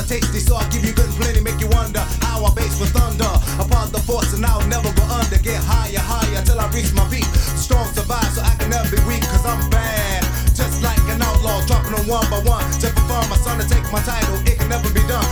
tasty, so I give you good and plenty, make you wonder how I base with thunder. Upon the force and I'll never go under. Get higher, higher till I reach my peak. Strong survive so I can never be weak, cause I'm bad. Just like an outlaw, dropping them one by one. To perform my son to take my title, it can never be done.